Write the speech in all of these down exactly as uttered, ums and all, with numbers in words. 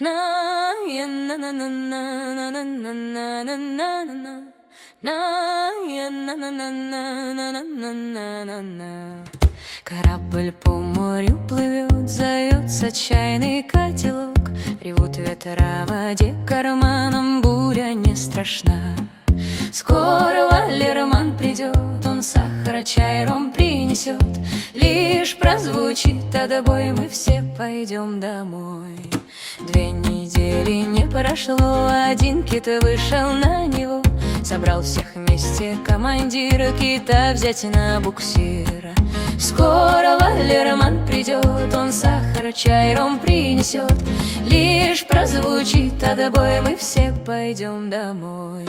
На я на на на на на на на на на на на на я на на на на на на на на на на. Корабль по морю плывет, зовется чайный котелок, ревут ветра в воде, карманом буря не страшна. Скоро Валерман придет, он сахара, чай, ром принесет. Лишь прозвучит отбой, мы все пойдем домой. Две недели не прошло, один кит вышел на него, собрал всех вместе командира кита взять на буксир. Скоро Валерман придет, он сахар, чай, ром принесет. Лишь прозвучит отбой, мы все пойдем домой.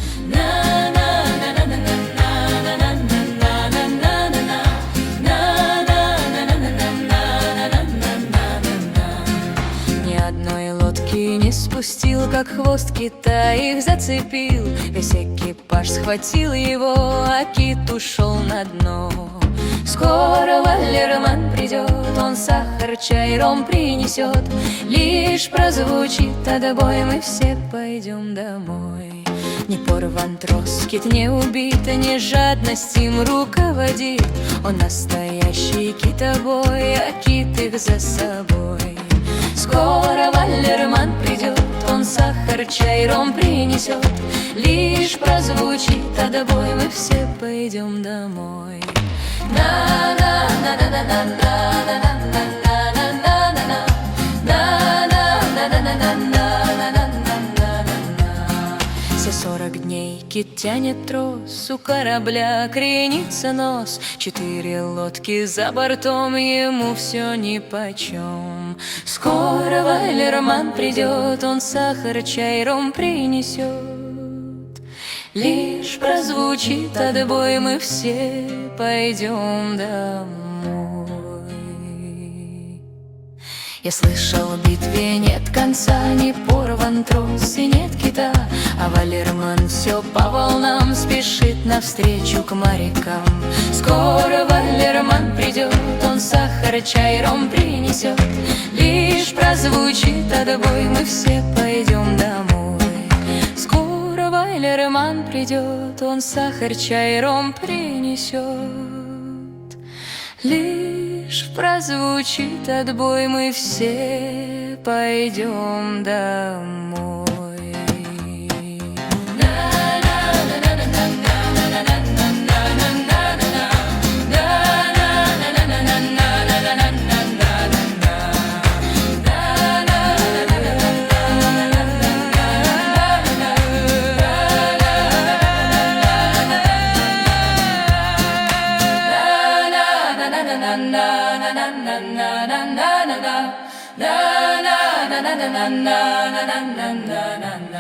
Ни одной лодки не спустил, как хвост кита их зацепил. Весь экипаж схватил его, а кит ушел на дно. Скоро Валерман придет, он сахар, чай, ром принесет. Лишь прозвучит отбой, мы все пойдем домой. Не порван трос, кит не убит, не жадность им руководит. Он настоящий китобой, а кит их за собой. Скоро Валерман придет, он сахар, чай, ром принесет. Лишь прозвучит отбой, мы все пойдем домой. На на на на на на на на на на на на. Все сорок дней кит тянет трос, у корабля кренится нос. Четыре лодки за бортом, ему все нипочем. Скоро Валерман придет, он сахар, чай, ром принесет. Лишь прозвучит отбой, мы все пойдем домой. Я слышал, в битве нет конца, не порван трос и нет кита, а Валерман все по волнам спешит навстречу к морякам. Скоро Валерман придет, он сахар, чай, ром принесет. Лишь прозвучит отбой, мы все пойдем домой. Скоро Валерман придет, он сахар, чай, ром принесет. Лишь прозвучит отбой, мы все пойдем домой. Na na na na na na na na na na na na na na na na na na na na